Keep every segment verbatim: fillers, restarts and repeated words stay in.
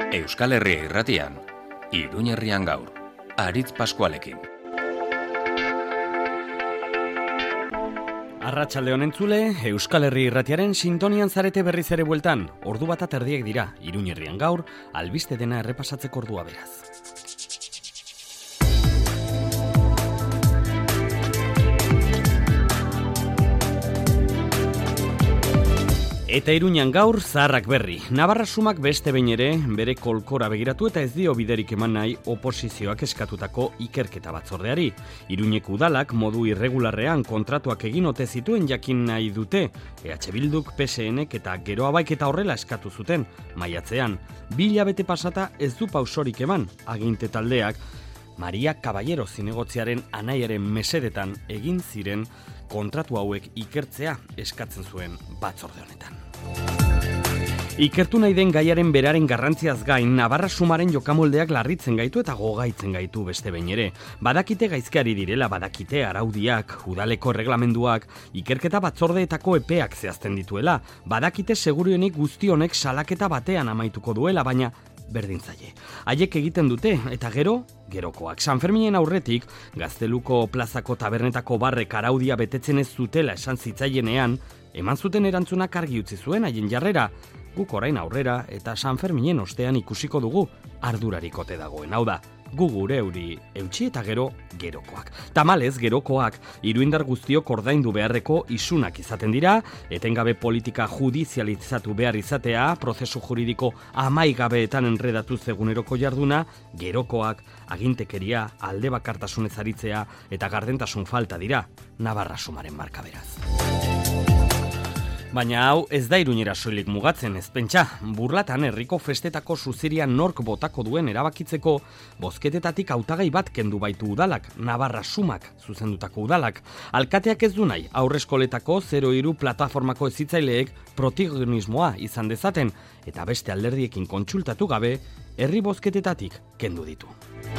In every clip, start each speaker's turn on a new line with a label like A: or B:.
A: Euskal Herria Irratian, Iruñerrian gaur, Aritz Paskualekin.
B: Arratsaldeon entzule, Euskal Herria Irratiaren sintonian zarete berriz ere bueltan. Ordu bat erdiek dira, Iruñerrian gaur, albiste dena errepasatzeko ordua beraz. Eta Iruñan gaur, zaharrak berri. Navarra sumak beste behin ere, bere kolkora begiratu eta ez dio biderik eman nahi oposizioak eskatutako ikerketa batzordeari. Iruñeko udalak modu irregularrean kontratuak egin ote zituen jakin nahi dute. E H Bilduk, P S Nek eta gero abaiketa horrela eskatu zuten. Maiatzean, bi hilabete pasata ez du pausorik eman, aginte taldeak. Maria Caballero zinegotziaren anaiaren mesedetan egin ziren kontratu hauek ikertzea eskatzen zuen batzorde honetan. Ikertu nahi den gaiaren beraren garrantziaz gain, Navarra sumaren jokamoldeak larritzen gaitu eta gogaitzen gaitu beste behin ere. Badakite gaizkeari direla, badakite araudiak, udaleko erreglamenduak, ikerketa batzordeetako epeak zehazten dituela, badakite segurionik guzti honek salaketa batean amaituko duela, baina berdin zaie. Haiek egiten dute, eta gero, gerokoak. San Ferminen aurretik, Gazteluko plazako tabernetako barrek araudia betetzen ez zutela esan zitzaienean, eman zuten erantzunak argi utzi zuen haien jarrera. Guk orain aurrera eta San Ferminen ostean ikusiko dugu ardurarik ote dagoen. Hau da, gu gure euri eutsi eta gero gerokoak. Tamalez, gerokoak iruindar guztiok ordaindu beharreko isunak izaten dira, etengabe politika judizializatu behar izatea, prozesu juridiko amaigabeetan enredatu eguneroko jarduna, gerokoak, agintekeria, alde bakartasunez aritzea eta gardentasun falta dira, Navarra sumaren marka beraz. Baina hau ez da Iruñera soilik mugatzen, ez pentsa. Burlatan herriko festetako suziria nork botako duen erabakitzeko, bozketetatik hautagai bat kendu baitu udalak, Navarra sumak zuzendutako udalak. Alkateak ez du nahi, aurreskoletako zero hiru plataformako hezitzaileek protagonismoa izan dezaten, eta beste alderdiekin kontsultatu gabe, herri bozketetatik kendu ditu.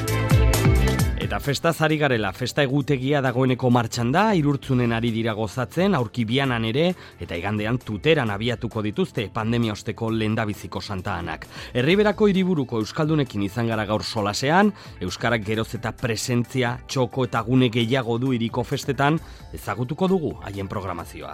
B: Eta festa zari garela, festa egutegia dagoeneko martxan da, Irurtzunen ari dira gozatzen, aurki bianan ere, eta igandean tuteran abiatuko dituzte pandemia osteko lehendabiziko santaanak. Herriberako hiriburuko euskaldunekin izan gara gaur solasean, euskarak geroz eta presentzia, txoko eta gune gehiago du hiriko festetan, ezagutuko dugu haien programazioa.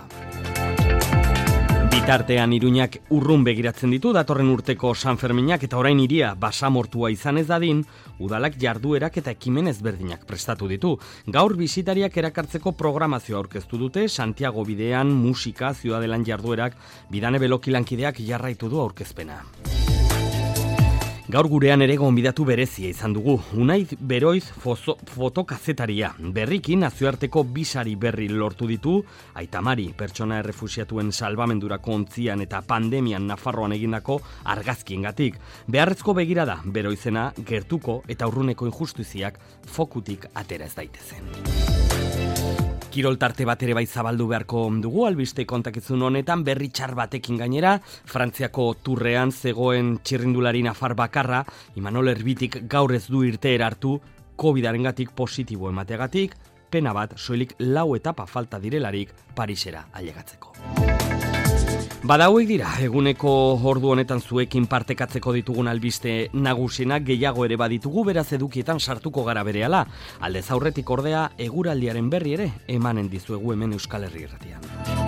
B: Bitartean Iruñak urrun begiratzen ditu datorren urteko San Ferminak eta orain hiria basamortua izan ez dadin, udalak jarduerak eta ekimen ezberdinak prestatu ditu. Gaur bisitariak erakartzeko programazioa aurkeztu dute, Santiago bidean, musika, ziudadelan jarduerak, Bidane Belokilankideak jarraitu du aurkezpena. Gaur gurean ere gonbidatu berezia izan dugu. Unai Beroiz fozo, fotokazetaria. Berriki nazioarteko bisari berri lortu ditu, Aitamari pertsona errefusiatuen salbamendurako ontzian eta pandemian Nafarroan egindako argazkiengatik. Beharrezko begirada Beroizena gertuko eta urruneko injustiziak fokutik atera ez daitezen. Kirol tarte bat ere bai zabaldu beharko dugu albiste kontakizun honetan berri txar batekin gainera, Frantziako turrean zegoen txirrindulari nafar bakarra, Imanol Erbitik gaur ez du irteera hartu, covidarengatik positibo emateagatik, pena bat soilik lau etapa falta direlarik Parisera ailegatzeko. Bada hauek dira, eguneko ordu honetan zuekin partekatzeko ditugun albiste nagusienak gehiago ere baditugu, beraz edukietan sartuko gara berehala. Aldez aurretik ordea, eguraldiaren berri ere emanen dizuegu hemen Euskal Herria Irratian.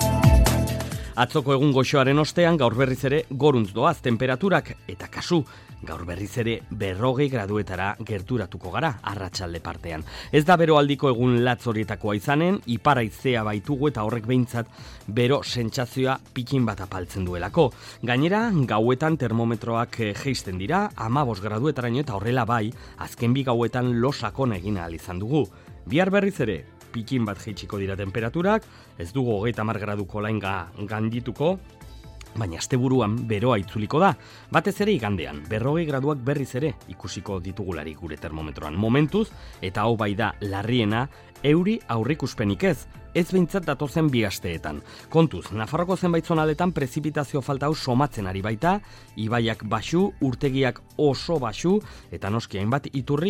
B: Atzoko egun goxoaren ostean gaur berriz ere goruntz doaz temperaturak eta kasu. Gaur berriz ere berrogei graduetara gerturatuko gara arratsalde partean. Ez da bero aldiko egun latz horietakoa izanen, iparaizea baitugu eta horrek behintzat bero sentsazioa pikin bat apaltzen duelako. Gainera, gauetan termometroak jeisten dira, hamabost graduetaraino eta horrela bai, azken bi gauetan losakona egin ahal izan dugu. Bihar berriz ere, pikin bat jeitsiko dira temperaturak, ez dugu hogeita hamar graduko lainga gandituko, baina asteburuan beroa itzuliko da. Batez ere igandean, berrogei graduak berriz ere ikusiko ditugulari gure termometroan. Momentuz, eta hau bai da larriena, euri aurrikuspenik ez, ez behintzat datozen bi asteetan. Kontuz, Nafarroko zenbait zonaldetan prezipitazio falta hau somatzen ari baita, ibaiak baxu, urtegiak oso baxu, eta noski hainbat iturri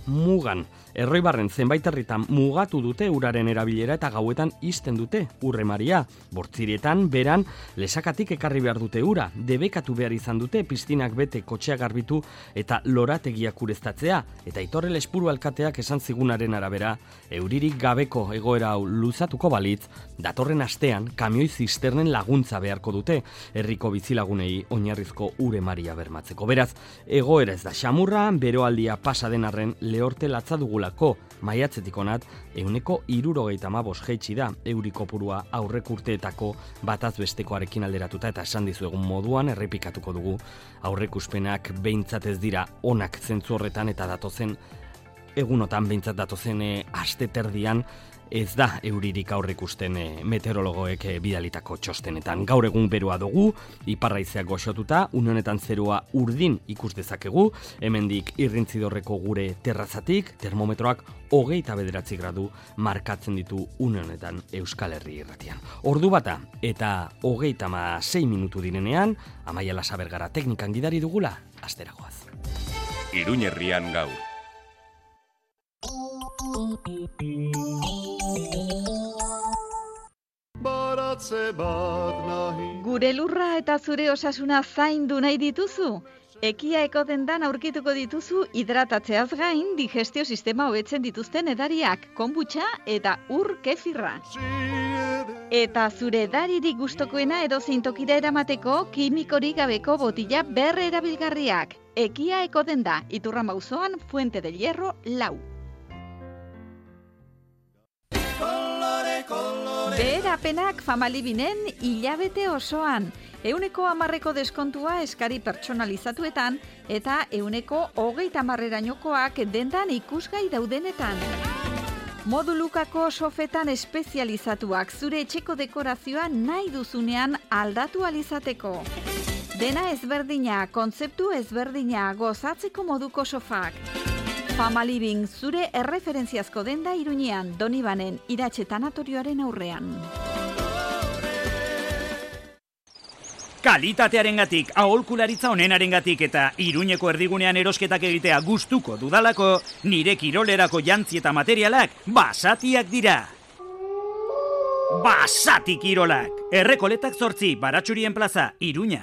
B: mugan. Erroibarren zenbait herritan mugatu dute uraren erabilera eta gauetan isten dute urremaria. Bortzirietan, beran, lesakatik ekarri behar dute ura, debekatu behar izan dute piztinak bete kotxea garbitu eta lorategiak ureztatzea, eta Aitorre Lespuru alkateak esan zigunaren arabera, euririk gabeko egoera hau luzatuko balitz, datorren astean kamioi zisternen laguntza beharko dute, herriko bizilagunei oinarrizko uremaria bermatzeko. Beraz, egoera ez da xamurra, beroaldia pasa den arren lehorte latza dugulako, maiatzetik onat, euneko hirurogeita hamabost jaitsi da, euri kopurua aurrek urteetako bataz bestekoarekin alderatuta, eta esan dizuegun moduan errepikatuko dugu, aurreikuspenak behintzat ez dira onak zentzu horretan, eta datozen egunotan behintzat datozen e, aste terdian ez da euririk aurreikusten e, meteorologoek e, bidalitako txostenetan. Gaur egun beroa dugu, iparraizeak goxotuta, une honetan zerua urdin ikus dezakegu, hemendik irrintzidorreko gure terrazatik, termometroak hogeita bederatzi gradu markatzen ditu une honetan Euskal Herri irratian. Ordu bata eta hogeita hamasei minutu direnean, Amaia Lasabergara teknikan gidari dugula, asteragoaz.
A: Iruñerrian gaur.
C: Gure lurra eta zure osasuna zaindu nahi dituzu? Ekia ekodendan aurkituko dituzu hidratatzeaz gain digestio sistema hobetzen dituzten edariak, konbutxa eta ur kefirra. Eta zure edaririk gustokoena edozein tokira eramateko kimikorik gabeko botila berre erabilgarriak. Ekia ekodenda, Iturrama auzoan Fuente del Hierro lau. Beherapenak Famalibinen hilabete osoan. Euneko hamarreko deskontua eskari pertsonalizatuetan eta euneko hogeita hamarrerainokoak dendan ikusgai daudenetan. Modulukako sofetan espezializatuak zure etxeko dekorazioa nahi duzunean aldatu alizateko. Dena ezberdina, kontzeptu ezberdina, gozatzeko moduko sofak. Famalibin zure erreferentziazko denda Iruñean, Donibanen Iratxe tanatorioaren aurrean.
D: Kalitatearengatik, aholkularitza onenarengatik eta Iruñeko erdigunean erosketak egitea gustuko dudalako, nire kirolerako jantzi eta materialak basatiak dira. Basati kirolak! Errekoletak zortzi, Baratxurien plaza, Iruña.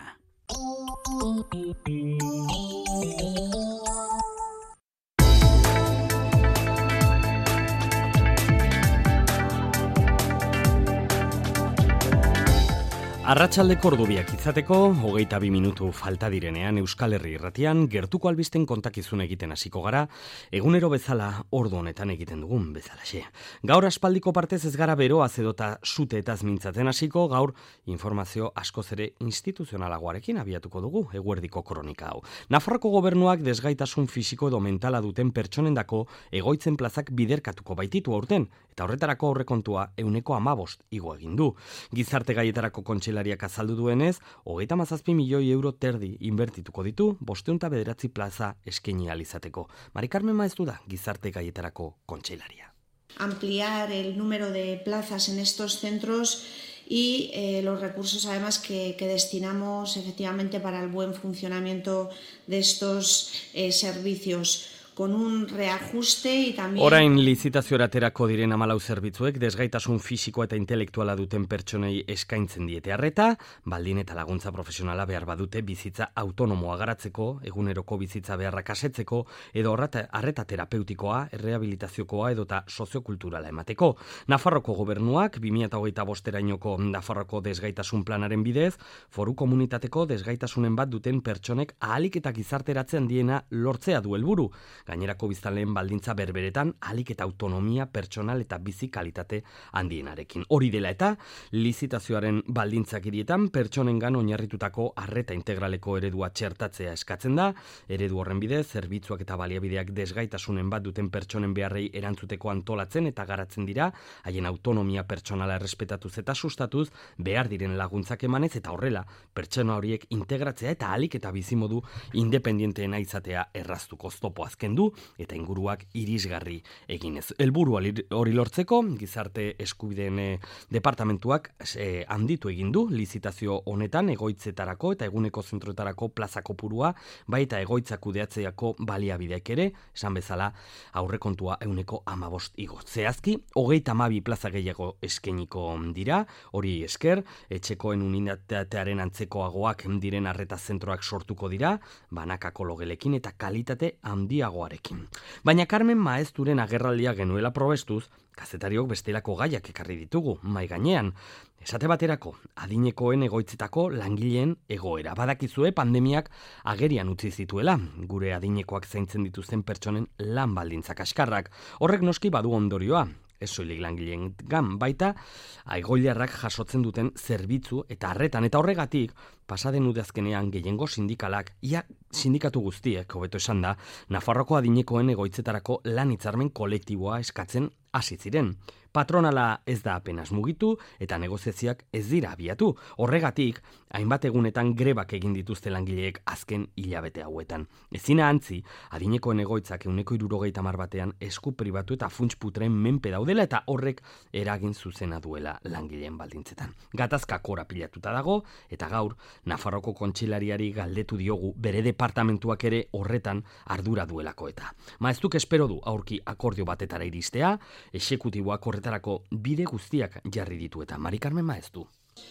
B: Arratsaldeko ordubiak izateko, hogeita bi minutu falta direnean Euskal Herri irratian, gertuko albisten kontakizun egiten hasiko gara, egunero bezala ordu honetan egiten dugun bezalaxe. Gaur aspaldiko partez ez gara beroaz edota sute eta mintzatzen hasiko, gaur informazio askoz ere instituzionalagoarekin abiatuko dugu eguerdiko kronika hau. Nafarroko gobernuak desgaitasun fisiko edo mentala duten pertsonendako egoitzen plazak biderkatuko baititu aurten, eta horretarako aurrekontua euneko hamabost igo egin du. Gizarte gaietarako kontseilariak azaldu duenez, hogeita hamazazpi milioi euro terdi inbertituko ditu, bostehun eta bederatzi plaza eskaini ahal izateko. Mari Carmen Maeztu da gizarte gaietarako kontseilaria.
E: Ampliar el número de plazas en estos centros y eh, los recursos además que, que destinamos efectivamente para el buen funcionamiento de estos eh, servicios. Con un reajuste y también...
B: Orain lizitazioraterako diren hamalau zerbitzuek desgaitasun fisikoa eta intelektuala duten pertsonei eskaintzen diete arreta, baldin eta laguntza profesionala behar badute bizitza autonomoa garatzeko, eguneroko bizitza beharrak asetzeko, edo arreta terapeutikoa, errehabilitaziokoa edota soziokulturala emateko. Nafarroko gobernuak, bi mila hogeita bosterainoko Nafarroko desgaitasun planaren bidez, foru komunitateko desgaitasunen bat duten pertsonek ahalik eta gizarteratzen diena lortzea du helburu. Gainerako biztanleen baldintza berberetan ahalik eta autonomia pertsonal eta bizi kalitate handienarekin. Hori dela eta lizitazioaren baldintzak hirietan pertsonengan oinarritutako arreta integraleko eredua txertatzea eskatzen da. Eredu horren bidez zerbitzuak eta baliabideak desgaitasunen bat duten pertsonen beharrei erantzuteko antolatzen eta garatzen dira, haien autonomia pertsonala errespetatuz eta sustatuz behar diren laguntzak emanez eta horrela pertsona horiek integratzea eta ahalik eta bizimodu independienteena izatea erraztuko oztopoaz kendu mantendu eta inguruak irisgarri eginez. Helburu hori lortzeko, gizarte eskubideen e, departamentuak e, handitu egin du lizitazio honetan egoitzetarako eta eguneko zentroetarako plaza kopurua, baita egoitza kudeatzeako baliabideak ere, esan bezala aurrekontua ehuneko hamabost igo. Zehazki, hogeita hamabi plaza gehiago eskainiko dira, hori esker, etxekoen unitatearen antzekoagoak diren arreta zentroak sortuko dira, banakako logelekin eta kalitate handiagoarekin. Baina Carmen Maezturen agerraldia genuela probestuz, kazetariok bestelako gaiak ekarri ditugu, mai gainean. Esate baterako, adinekoen egoitzetako langileen egoera. Badakizue pandemiak agerian utzi zituela, gure adinekoak zaintzen dituzten pertsonen lan baldintzak kaskarrak. Horrek noski badu ondorioa, ez soilik langileen gan, baita aigoilarrak jasotzen duten zerbitzu eta arretan, eta horregatik pasaden udazkenean gehiengo sindikalak, ia sindikatu guztiek, hobeto esan da, Nafarroko adinekoen egoitzetarako lan hitzarmen kolektiboa eskatzen hasi ziren. Patronala ez da apenas mugitu eta negoziazioak ez dira abiatu. Horregatik, hainbat egunetan grebak egin dituzte langileek azken hilabete hauetan. Ezina antzi, adinekoen egoitzak ehuneko hirurogeita hamar batean esku pribatu eta funts putren menpe daudela eta horrek eragin zuzena duela langileen baldintzetan. Gatazka korapilatuta dago eta gaur Nafarroko kontseilariari galdetu diogu bere departamentuak ere horretan ardura duelako eta. Maeztuk espero du aurki akordio batetara iristea, exekutiboak horretarako bide guztiak jarri ditu eta Mari Carmen Maeztu.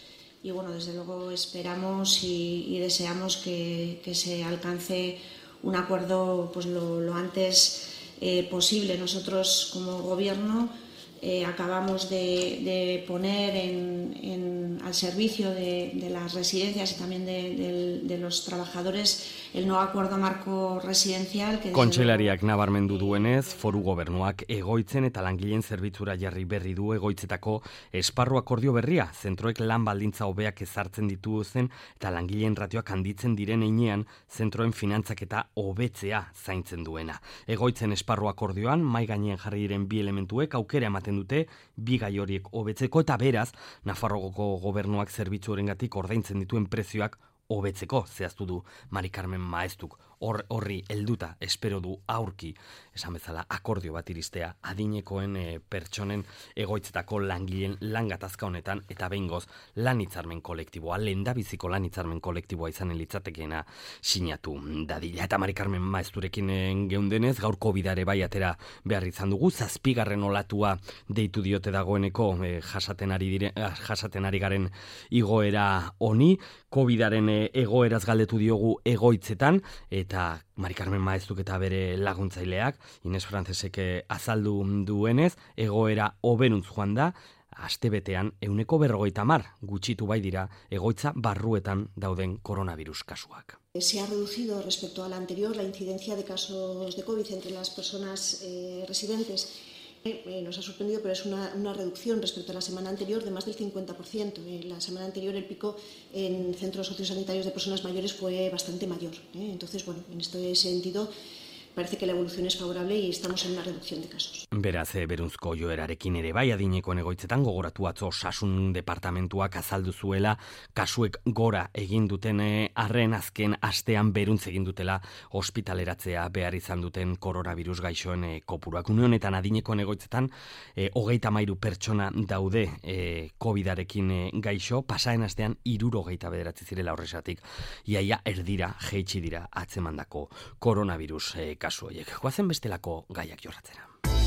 E: Y bueno, desde luego esperamos y, y deseamos que, que se alcance un acuerdo pues lo, lo antes eh, posible. Nosotros como gobierno eh, acabamos de, de poner en, en, al servicio de, de las residencias y también de, de, de los trabajadores el nuevo acuerdo marco residencial.
B: Kontseilariak nabarmendu duenez, foru gobernuak egoitzen eta langileen zerbitzura jarri berri du egoitzetako esparru akordio berria, zentroek lan baldintza hobeak ezartzen dituzen eta langileen ratioak handitzen diren heinean, zentroen finantzak eta hobetzea zaintzen duena. Egoitzen esparru akordioan, mai gainean jarri diren bi elementuek aukera ematen dute bi gai horiek hobetzeko eta beraz, Nafarroko gobernuak zerbitzu horengatik ordaintzen dituen prezioak hobetzeko, zehaztu du Mari Carmen Maeztuk. Hor, horri helduta espero du aurki, esan bezala akordio bat iristea adinekoen e, pertsonen egoitzetako langileen lan gatazka honetan eta behingoz lan hitzarmen kolektiboa, lehendabiziko lan hitzarmen kolektiboa izanen litzatekeena sinatu dadila. Eta Mari Carmen Maezturekin geundenez, gaur Covidare bai atera behar izan dugu, zazpigarren olatua deitu diote dagoeneko e, jasaten ari dire, jasaten ari garen igoera honi, Covidaren e, egoeraz galdetu diogu egoitzetan, eta Mari Carmen Maeztuk eta bere laguntzaileak, Ines Francesek azaldu duenez, egoera hoberuntz joan da, astebetean ehuneko berrogeita hamar gutxitu bai dira egoitza barruetan dauden coronavirus kasuak.
F: Se ha reducido respecto a la anterior la incidencia de casos de COVID entre las personas eh, residentes. Eh, nos ha sorprendido, pero es una, una reducción respecto a la semana anterior de más del cincuenta por ciento. Eh, la semana anterior el pico en centros sociosanitarios de personas mayores fue bastante mayor. Eh. Entonces, bueno, en este sentido parece que la evolución es favorable y estamos en una reducción de casos.
B: Beraz, berunzko joerarekin ere bai adinekoen egoitzetan gogoratu atzo osasun departamentuak azaldu zuela kasuek gora egin duten arren azken astean beruntz egin dutela ospitaleratzea behar izan duten coronavirus gaixoen e, kopuruak. Une honetan adinekoen egoitzetan e, hogeita hamairu pertsona daude e, Covidarekin e, gaixo, pasaen astean hirurogeita bederatzi zirela horresatik. Iaia erdira jeitsi dira atzemandako coronavirus e, kasu horiek. Goazen bestelako gaiak jorratzera.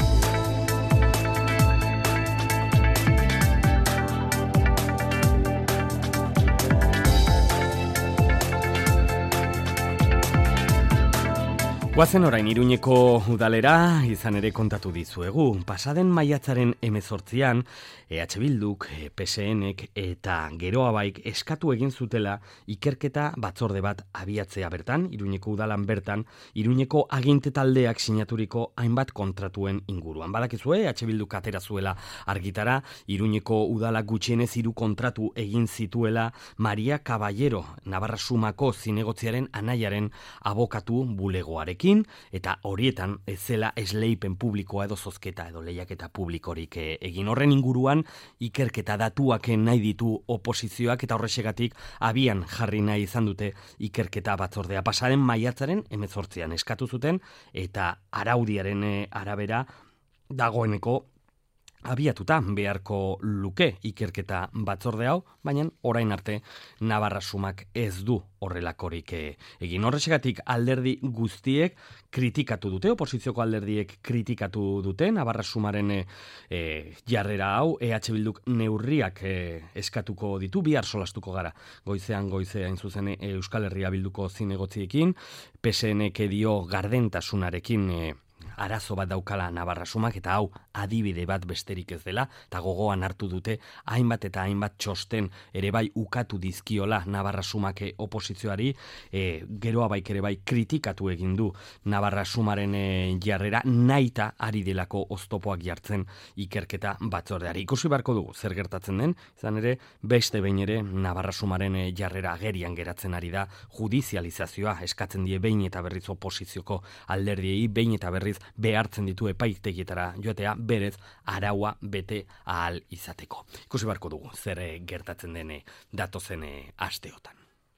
B: Guazen orain Iruñeko udalera izan ere kontatu dizuegu. Pasaden maiatzaren hemezortzian E H Bilduk, P S Nek eta Geroa Baik eskatu egin zutela ikerketa batzorde bat abiatzea bertan, Iruñeko udalan bertan, Iruñeko aginte taldeak sinaturiko hainbat kontratuen inguruan. Badakizue, E H Bilduk atera zuela argitara, Iruñeko udalak gutxienez hiru kontratu egin zituela Maria Caballero, Navarra Sumako zinegotziaren anaiaren abokatu bulegoarekin. ekin, eta horietan ez zela esleipen publikoa edo zozketa edo lehiaketa publikorik egin. Horren inguruan ikerketa datuak nahi ditu oposizioak eta horrexegatik abian jarri nahi izan dute ikerketa batzordea. Pasaren maiatzaren hemezortzian eskatu zuten eta araudiaren arabera dagoeneko abiatuta beharko luke ikerketa batzorde hau, baina orain arte Navarra Sumak ez du horrelakorik egin. Horrexegatik alderdi guztiek kritikatu dute, oposizioko alderdiek kritikatu dute Navarra Sumaren e, jarrera hau, E H Bilduk neurriak e, eskatuko ditu, bihar solastuko gara goizean goizean zuzen Euskal Herria Bilduko zinegotziekin, P S N-ek dio gardentasunarekin e, arazo bat daukala Navarra Sumak eta hau adibide bat besterik ez dela eta gogoan hartu dute hainbat eta hainbat txosten ere bai ukatu dizkiola Navarra Sumak oposizioari, e, geroa baik ere bai kritikatu egin du Navarra Sumaren e, jarrera naita ari delako oztopoak jartzen ikerketa batzordeari. Ikusi beharko dugu zer gertatzen den, izan ere beste behin ere Navarra Sumaren e, jarrera agerian geratzen ari da, judizializazioa eskatzen die behin eta berriz oposizioko alderdiei, behin eta berriz behartzen ditu epaitegietara joatea berez araua bete ahal izateko. Ikusi beharko dugu zer gertatzen dene datozen asteotan.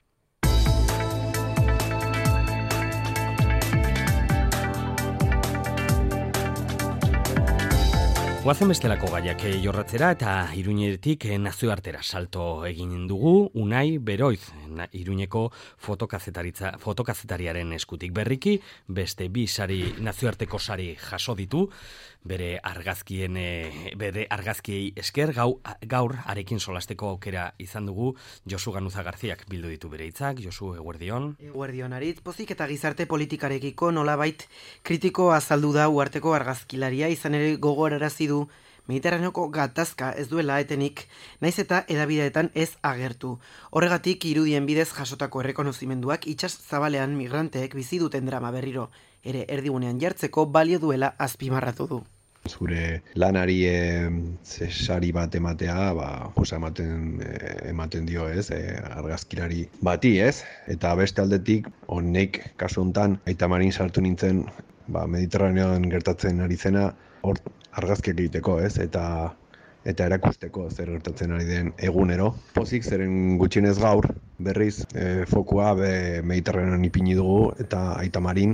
B: Guazen bestelako gaiak jorratzera eta Iruñetik nazioartera salto egin dugu Unai Beroiz, Iruñeko fotokazetaritza, fotokazetariaren eskutik berriki, beste bi sari nazioarteko sari jaso ditu, bere argazkien bere argazkiei esker gau, gaur arekin solasteko aukera izan dugu. Josu Ganuza Garziak bildu ditu bere hitzak. Josu, eguerdion.
G: Eguerdion, Aritz, pozik eta gizarte politikarekiko nolabait kritiko azaldu da uarteko argazkilaria, izan ere gogorarazi du Mediterraneoko gatazka ez duela etenik, naiz eta edabideetan ez agertu. Horregatik irudien bidez jasotako errekonozimenduak itsas zabalean migranteek bizi duten drama berriro ere erdigunean jartzeko balio duela azpimarratu du.
H: Zure lanari e, sari bat ematea, ba, posa ematen, e, ematen dio, ez, e, argazkilari bati, ez? Eta beste aldetik, honek kasu hontan Aita Marin sartu nintzen, ba, Mediterraneoan gertatzen ari zena, hor argazkiak egiteko, ez? Eta eta erakusteko zer gertatzen ari den egunero. Pozik zeren gutxienez gaur, berriz, e, fokua be Mediterraneoan ipini dugu eta Aita Marin.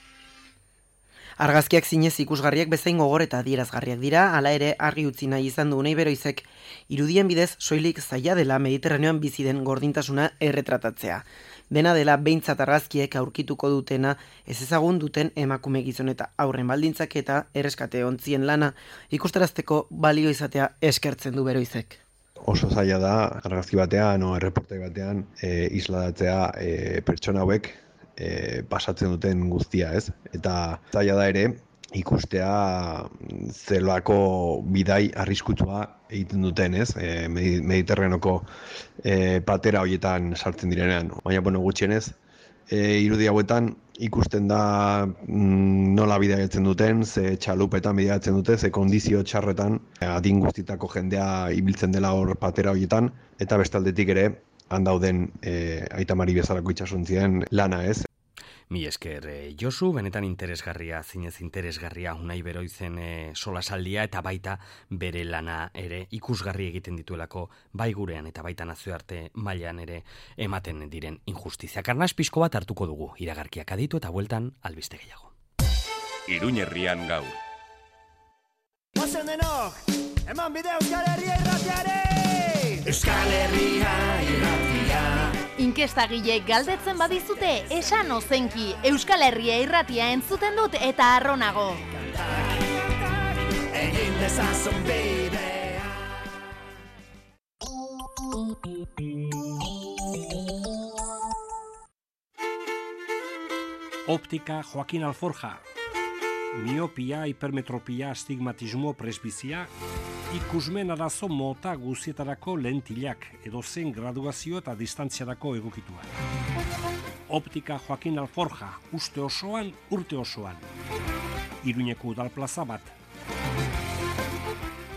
G: Argazkiak zinez ikusgarriak bezain gogor eta adierazgarriak dira, hala ere argi utzi nahi izan du Unai Beroizek irudien bidez soilik zaila dela Mediterraneoan bizi den gordintasuna erretratatzea. Dena dela behintzat argazkiek aurkituko dutena ez ezagun duten emakume gizon eta haurren baldintzak eta erreskate ontzien lana ikustarazteko balio izatea eskertzen du Beroizek.
H: Oso zaila da argazki batean o erreportai batean e, isladatzea e, pertsona hauek E, pasatzen duten guztia, ez? Eta zaila da ere ikustea zelako bidai arriskutsua egiten duten, ez? E, Mediterraneoko e, patera horietan sartzen direnean. Baina, bueno, gutxienez, e, irudi hauetan ikusten da mm, nola bidaiatzen duten, ze txalupetan bidaiatzen dute, ze kondizio txarretan adin guztitako jendea ibiltzen dela hor patera horietan, eta bestaldetik ere handauden e, Aita Mari bezalako itsasontzien lana, ez?
B: Mi esker, eh, Josu, benetan interesgarria, zinez interesgarria Unai Beroizen eh, solasaldia eta baita bere lana ere ikusgarri egiten dituelako bai gurean eta baita nazioarte mailan ere ematen diren injustizia. Karnaz pixko bat hartuko dugu, iragarkiak aditu eta bueltan albiste gehiago.
A: Iruñerrian gaur.
I: Ozen denok, eman bide Euskal Herria irratiare! Euskal Herria irratia.
J: Inkestagileek galdetzen badizute, esan ozenki, Euskal Herria irratia entzuten dut eta arronago.
I: Egin dezazun bidea.
K: Optika Joaquin Alforja. Miopia, hipermetropia, astigmatismo, presbizia, ikusmen arazo mota guzietarako lentilak, edozen graduazio eta distantziarako egokitua. Optika Joaquin Alforja, uste osoan, urte osoan. Iruñeko udalplaza bat.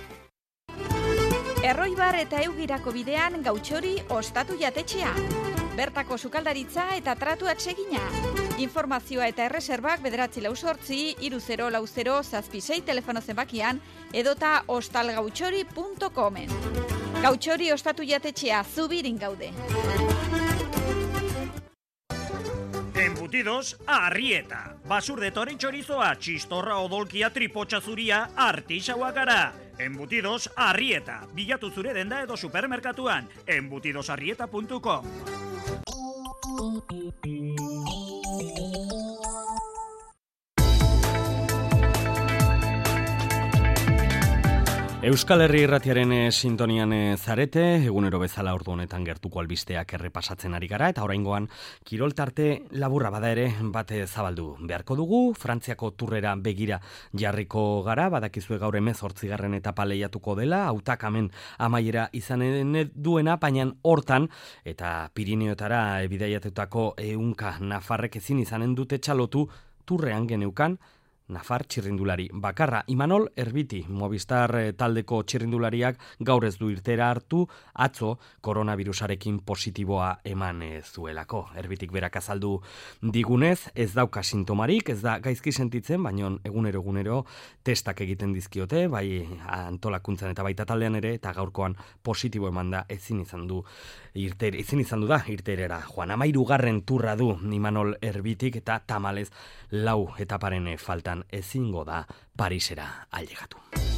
C: Erroibar eta Eugirako bidean Gautxori ostatu jatetxea. Bertako sukaldaritza eta tratu atsegina. Informazioa eta erreserbak bederatzi lau sortzi, iru zero lau zero zazpi sei telefono zenbakian edota hostalgautxori puntu comen. Gautxori ostatu jatetxea, Zubirin gaude.
D: Embutidos Arrieta. Basurdetore txorizoa, txistorra odolkia tripotxa zuria, artixaua gara. Embutidos Arrieta. Bilatu zure denda edo supermerkatuan. embutidos arrieta puntu com.
B: Euskal Herri Irratiaren sintonian zarete, egunero bezala ordu honetan gertuko albisteak errepasatzen ari gara, eta oraingoan kirol tarte laburra bada ere bate zabaldu beharko dugu. Frantziako turrera begira jarriko gara, badakizue gaur hemezortzigarren etapa lehiatuko dela, hautakamen amaiera izanen duena, baina hortan, eta Pirineotara bidaiatutako ehunka nafarrek ezin izanen dute txalotu turrean geneukan, Nafar txirrindulari bakarra. Imanol Erbiti, Movistar taldeko txirrindulariak gaur ez du irtera hartu, atzo koronavirusarekin positiboa eman zuelako. Erbitik berak azaldu digunez, ez dauka sintomarik, ez da gaizki sentitzen, baina egunero egunero testak egiten dizkiote, bai antolakuntzan eta baita taldean ere, eta gaurkoan positibo eman da ezin izan du irter, ezin izan du da irterera. Joan amairugarren turra du Imanol Erbitik eta tamalez lau etaparen faltan ezingo da Parisera ailegatu.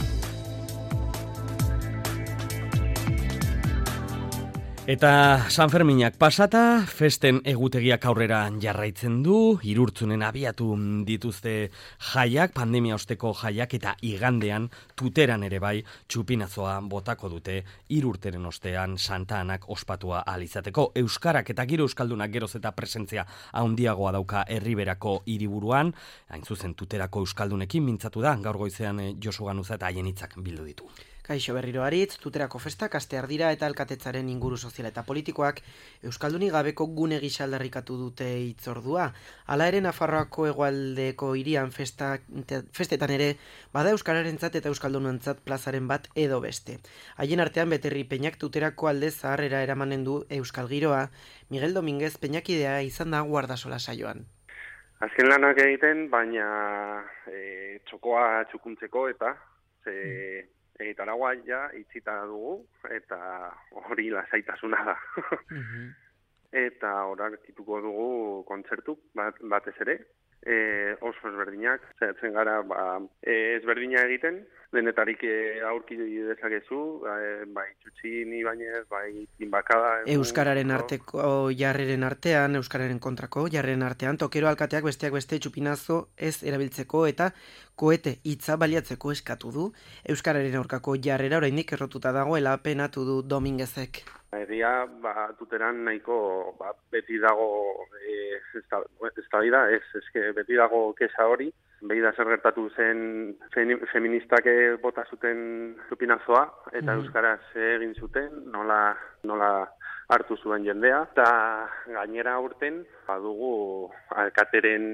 B: Eta San Ferminak pasata, festen egutegiak aurrera jarraitzen du, Irurtzunen abiatu dituzte jaiak, pandemia osteko jaiak, eta igandean tuteran ere bai txupinazoa botako dute Irurteren ostean Santa Anak ospatua alizateko. Euskarak eta giro euskaldunak geroz eta presentzia handiagoa dauka herriberako hiriburuan, hain zuzen tuterako euskaldunekin mintzatu da, gaur goizean Josu Ganuza eta haien hitzak bildu ditu.
G: Kaixo berriro aritz, tuterako festak astear dira eta alkatetzaren inguru sozial eta politikoak euskalduni gabeko gune gisa aldarrikatu dute hitzordua. Hala ere Nafarroako hegoaldeko hirian festa, festetan ere bada euskararentzat eta euskaldunentzat plazaren bat edo beste. Haien artean Beterri Peñak tuterako alde zaharrera eramanen du euskal giroa. Miguel Dominguez Peñakidea izan da Guardasola saioan.
L: Azken lanak egiten, baina e, txokoa txukuntzeko eta ze... Mm. Egitaragua ja itxita dugu, eta hori lasaitasuna da. Mm-hmm. Eta horak dituko dugu kontzertu bat, batez ere, e, oso ezberdinak, zaitzen gara ba, e, ezberdina egiten, denetarik e, aurki dezakezu, e, bai txutxini bainez, bai tinbakada.
G: Euskararen arteko jarreren artean, Euskararen kontrako jarreren artean, tokero alkateak besteak beste txupinazo ez erabiltzeko eta koete hitza baliatzeko eskatu du. Euskararen aurkako jarrera oraindik errotuta dagoela penatu du Dominguezek.
L: Egia, ba, tuteran nahiko ba, beti dago e, ez da bida, ez, eske beti dago kesa hori. Behi da zer gertatu zen feministak bota zuten txupinazoa, eta mm-hmm. Euskaraz egin zuten, nola, nola hartu zuen jendea. Eta gainera urten, badugu alkateren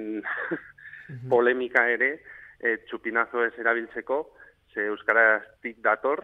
L: mm-hmm. polemika ere, e, txupinazo ez erabiltzeko, ze euskaraztik dator,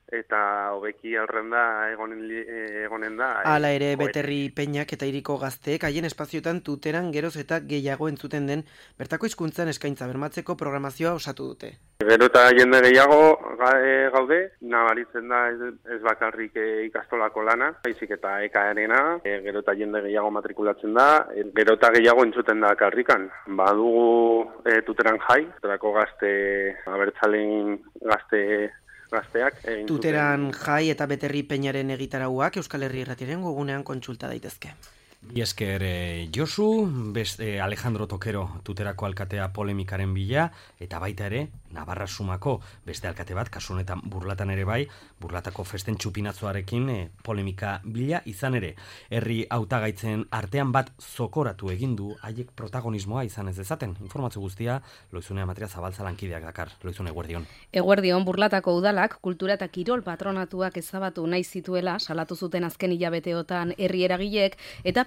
L: eta hobeki alrenda egonen, egonen da.
G: Hala ere, Beterri Peñak eta hiriko gazteek haien espazioetan tuteran geroz eta gehiago entzuten den bertako hizkuntzan eskaintza bermatzeko programazioa osatu dute.
L: Gero eta jende gehiago gaude, nabaritzen da ez, ez bakarrik ikastolako lana, baizik eta ekaerena, gero eta jende gehiago matrikulatzen da, gero eta gehiago entzuten da karrikan. Badugu e, tuteran jai, tuterako gazte, abertzalein gazte gazteak.
G: Tuteran jai eta Beterri Peñaren egitarauak Euskal Herri Irratiaren gogunean kontsulta daitezke.
B: Bi esker eh, Josu, beste Alejandro Tokero tuterako alkatea polemikaren bila, eta baita ere, Navarra Sumako beste alkate bat, kasu honetan Burlatan ere bai, Burlatako festen txupinazoarekin eh, polemika bila izan ere. Herri hautagaitzen artean bat zokoratu egin du, haiek protagonismoa izan ez dezaten. Informazio guztia, Loizune Amatria Zabaltza lankideak dakar. Loizune, eguerdion.
M: Eguerdion, Burlatako udalak kultura eta kirol patronatuak ezabatu nahi zituela, salatu zuten azken hilabeteotan herri eragileek, eta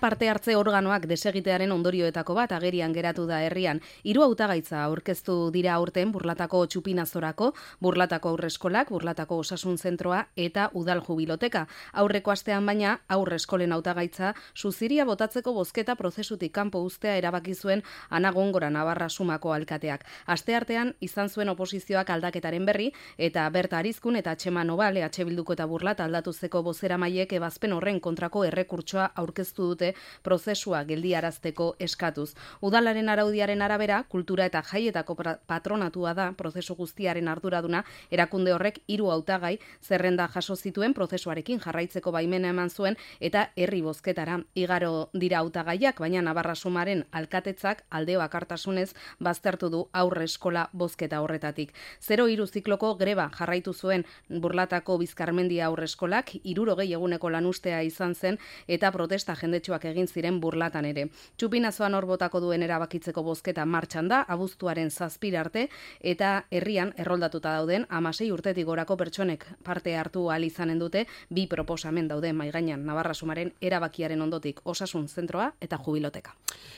M: parte hartze organoak desegitearen ondorioetako bat agerian geratu da herrian. Hiru hautagaitza aurkeztu dira aurten Burlatako txupinazorako, Burlatako aurreskolak, Burlatako osasun zentroa eta udal jubiloteka. Aurreko astean baina aurreskolen hautagaitza suziria botatzeko bozketa prozesutik kanpo uztea erabaki zuen Ana Gongora Navarra Sumako alkateak. Asteartean izan zuen oposizioak aldaketaren berri eta Berta Arizkun eta Txema Nobal E H Bilduko eta Burlat aldatuzeko bozeramaileek ebazpen horren kontrako errekurtsoa aurkeztu dute prozesua geldiarazteko eskatuz. Udalaren araudiaren arabera, kultura eta jaietako patronatua da prozesu guztiaren arduraduna, erakunde horrek hiru hautagai zerrenda jaso zituen prozesuarekin jarraitzeko baimena eman zuen eta herri bozketara igaro dira hautagaiak, baina Navarra Sumaren alkatetzak alde bakartasunez baztertu du aurre eskola bozketa horretatik. Zero hiru zikloko greba jarraitu zuen Burlatako Bizkarmendia aurre eskolak, hirurogei eguneko lanustea izan zen eta protesta jendetsuak egin ziren Burlatan ere. Txupinazoan hor botako duen erabakitzeko bozketa martxan da, abuztuaren zazpira arte, eta herrian erroldatuta dauden hamasei urtetik gorako pertsonek parte hartu ahal izanen dute bi proposamen daude mahai gainean Navarra Sumaren erabakiaren ondotik osasun zentroa eta jubiloteka.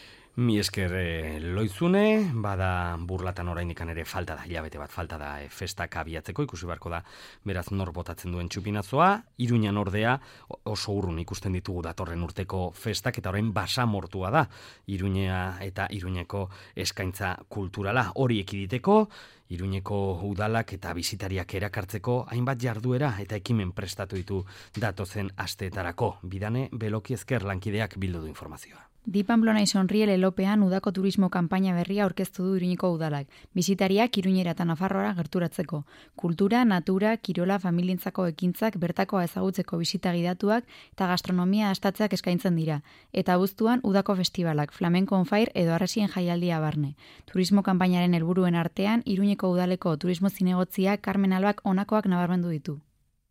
B: Mi esker e, loizune, bada Burlatan orainikan ere falta da, hilabete bat falta da e, festak abiatzeko, ikusi beharko da beraz nor botatzen duen txupinazoa, Iruñan ordea oso urrun ikusten ditugu datorren urteko festak eta orain basamortua da, Iruña eta Iruñeko eskaintza kulturala hori ekiditeko, Iruñeko udalak eta bisitariak erakartzeko hainbat jarduera eta ekimen prestatu ditu datozen asteetarako. Bidane Beloki esker lankideak bildu du informazioa.
N: Di Pamplona y Sonríe lelopean udako turismo kanpaina berria aurkeztu du Iruñeko udalak. Bisitariak Iruñera eta Nafarroara gerturatzeko. Kultura, natura, kirola, familientzako ekintzak bertakoa ezagutzeko bisita gidatuak eta gastronomia astatzeak eskaintzen dira. Eta abuztuan udako festivalak, Flamenco on Fire edo Arresien jaialdia barne. Turismo kanpainaren helburuen artean Iruñeko udaleko turismo zinegotzia Carmen Albak honakoak nabarmendu ditu.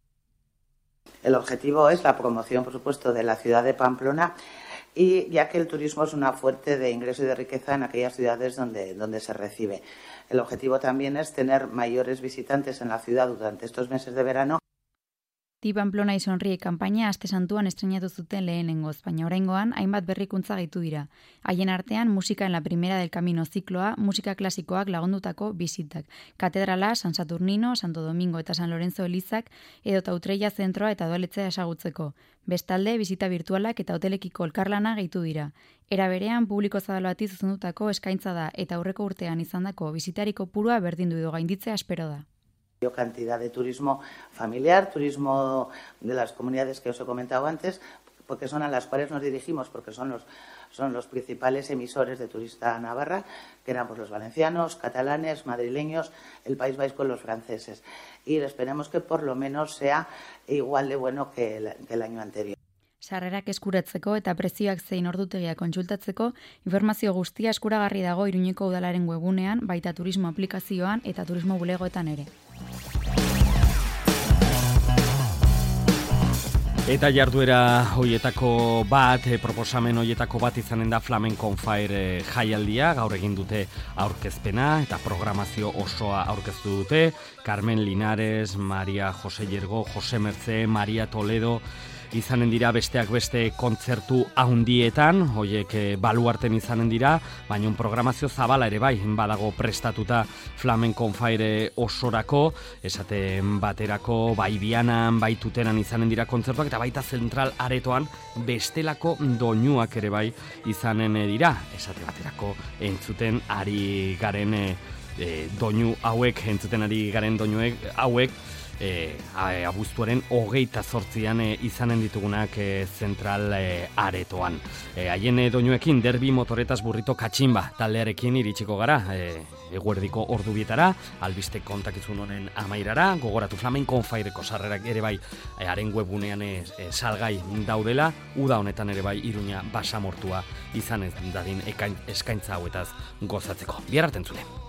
O: El objetivo es la promoción, por supuesto, de la ciudad de Pamplona, y ya que el turismo es una fuente de ingreso y de riqueza en aquellas ciudades donde, donde se recibe. El objetivo también es tener mayores visitantes en la ciudad durante estos meses de verano.
N: Di Pamplona y Sonríe kanpaina aste santuan estreinatu zuten lehenengoz, baina oraingoan hainbat berrikuntza gehitu dira. Haien artean musika en la primera del camino zikloa, musika klasikoak lagundutako bisitak, katedrala, San Saturnino, Santo Domingo eta San Lorenzo elizak, edo Tautreia zentroa eta udaletxea esagutzeko. Bestalde, bisita virtualak eta hotelekiko elkarlana gehitu dira. Era berean, publiko zabal bati zuzendutako eskaintza da eta aurreko urtean izandako bisitariko purua berdindu edo gainditzea espero da.
O: Cantidad de turismo familiar, turismo de las comunidades que os he comentado antes, porque son a las cuales nos dirigimos, porque son los, son los principales emisores de turista Navarra, que eran pues, los valencianos, catalanes, madrileños, el País Vasco y los franceses. Y esperemos que por lo menos sea igual de bueno que el, que el año anterior.
N: Sarrerak eskuratzeko eta prezioak zein ordutegia kontsultatzeko, informazio guztia eskuragarri dago Iruñeko udalaren webunean, baita turismo aplikazioan eta turismo bulegoetan ere.
B: Eta jarduera hoietako bat, eh, proposamen hoietako bat izanen da Flamenco on Fire eh, jaialdia, gaur egin dute aurkezpena eta programazio osoa aurkeztu dute. Carmen Linares, Maria Jose Llergo, Jose Mertze, Maria Toledo, izanen dira besteak beste kontzertu handietan, hoiek e, baluarten izanen dira, baina un programazio zabala ere bai, badago prestatuta Flamenco on Fire osorako, esaten baterako, bai Bianan, bai Tuteran izanen dira kontzertuak, eta baita zentral aretoan bestelako doinuak ere bai izanen dira, esate baterako entzuten ari garen e, e, doinu hauek, entzuten ari garen doinuek hauek, E, abuztuaren hogeita zortzian e, izanen ditugunak e, zentral e, aretoan. E, haien e, doinuekin derbi motoretaz burrito katxinba taldearekin iritsiko gara, e, eguerdiko ordubietara, albiste kontakizun honen amairara, gogoratu Flamenco on Fireko sarrerak ere bai e, haren webunean e, e, salgai daudela, uda honetan ere bai Iruña basamortua izan ez dadin ekain, eskaintza hauetaz gozatzeko. Bihar arte entzule.